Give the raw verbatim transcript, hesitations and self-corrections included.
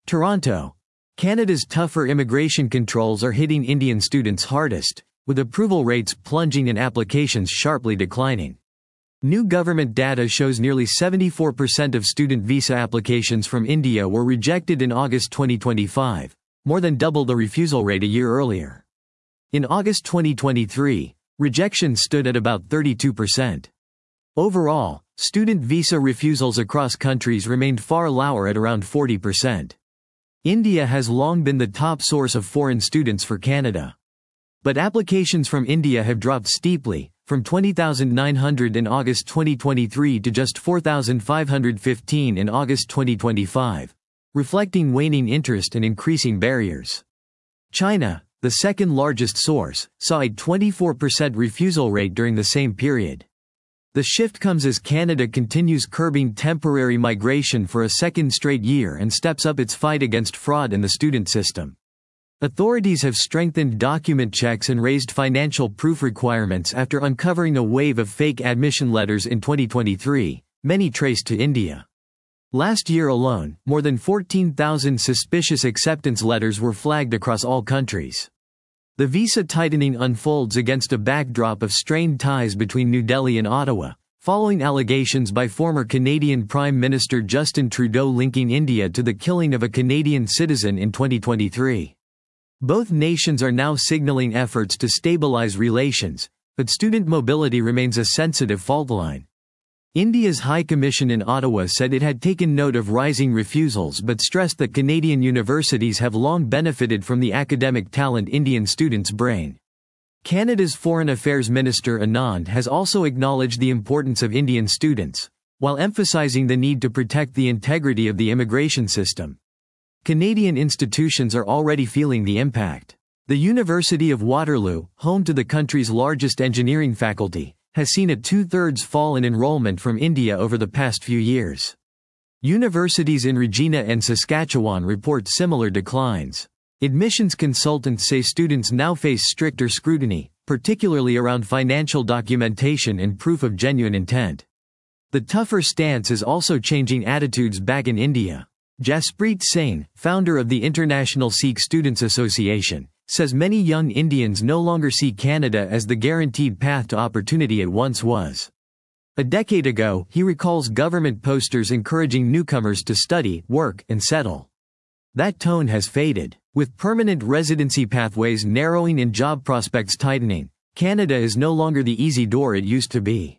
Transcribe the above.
Toronto. Canada's tougher immigration controls are hitting Indian students hardest, with approval rates plunging and applications sharply declining. New government data shows nearly seventy-four percent of student visa applications from India were rejected in August twenty twenty-five, more than double the refusal rate a year earlier. In August twenty twenty-three, rejections stood at about thirty-two percent. Overall, student visa refusals across countries remained far lower at around forty percent. India has long been the top source of foreign students for Canada. But applications from India have dropped steeply, from twenty thousand nine hundred in August twenty twenty-three to just four thousand five hundred fifteen in August twenty twenty-five, reflecting waning interest and increasing barriers. China, the second largest source, saw a twenty-four percent refusal rate during the same period. The shift comes as Canada continues curbing temporary migration for a second straight year and steps up its fight against fraud in the student system. Authorities have strengthened document checks and raised financial proof requirements after uncovering a wave of fake admission letters in twenty twenty-three, many traced to India. Last year alone, more than fourteen thousand suspicious acceptance letters were flagged across all countries. The visa tightening unfolds against a backdrop of strained ties between New Delhi and Ottawa, following allegations by former Canadian Prime Minister Justin Trudeau linking India to the killing of a Canadian citizen in twenty twenty-three. Both nations are now signaling efforts to stabilize relations, but student mobility remains a sensitive fault line. India's High Commission in Ottawa said it had taken note of rising refusals but stressed that Canadian universities have long benefited from the academic talent Indian students bring. Canada's Foreign Affairs Minister Anand has also acknowledged the importance of Indian students, while emphasizing the need to protect the integrity of the immigration system. Canadian institutions are already feeling the impact. The University of Waterloo, home to the country's largest engineering faculty, has seen a two-thirds fall in enrollment from India over the past few years. Universities in Regina and Saskatchewan report similar declines. Admissions consultants say students now face stricter scrutiny, particularly around financial documentation and proof of genuine intent. The tougher stance is also changing attitudes back in India. Jaspreet Singh, founder of the International Sikh Students Association, says many young Indians no longer see Canada as the guaranteed path to opportunity it once was. A decade ago, he recalls government posters encouraging newcomers to study, work, and settle. That tone has faded. With permanent residency pathways narrowing and job prospects tightening, Canada is no longer the easy door it used to be.